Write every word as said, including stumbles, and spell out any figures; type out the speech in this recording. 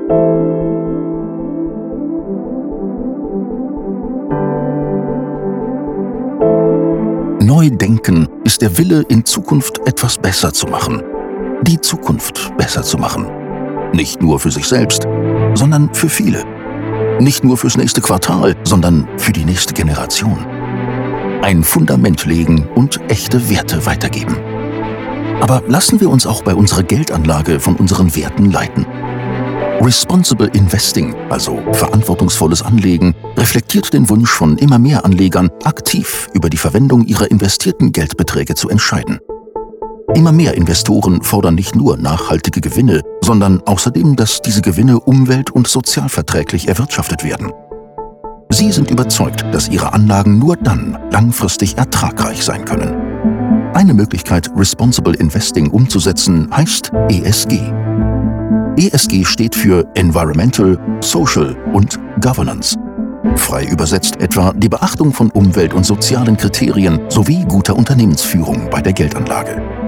Neu-Denken ist der Wille, in Zukunft etwas besser zu machen. Die Zukunft besser zu machen. Nicht nur für sich selbst, sondern für viele. Nicht nur fürs nächste Quartal, sondern für die nächste Generation. Ein Fundament legen und echte Werte weitergeben. Aber lassen wir uns auch bei unserer Geldanlage von unseren Werten leiten. Responsible Investing, also verantwortungsvolles Anlegen, reflektiert den Wunsch von immer mehr Anlegern, aktiv über die Verwendung ihrer investierten Geldbeträge zu entscheiden. Immer mehr Investoren fordern nicht nur nachhaltige Gewinne, sondern außerdem, dass diese Gewinne umwelt- und sozialverträglich erwirtschaftet werden. Sie sind überzeugt, dass ihre Anlagen nur dann langfristig ertragreich sein können. Eine Möglichkeit, Responsible Investing umzusetzen, heißt E S G. E S G steht für Environmental, Social und Governance. Frei übersetzt etwa die Beachtung von Umwelt- und sozialen Kriterien sowie guter Unternehmensführung bei der Geldanlage.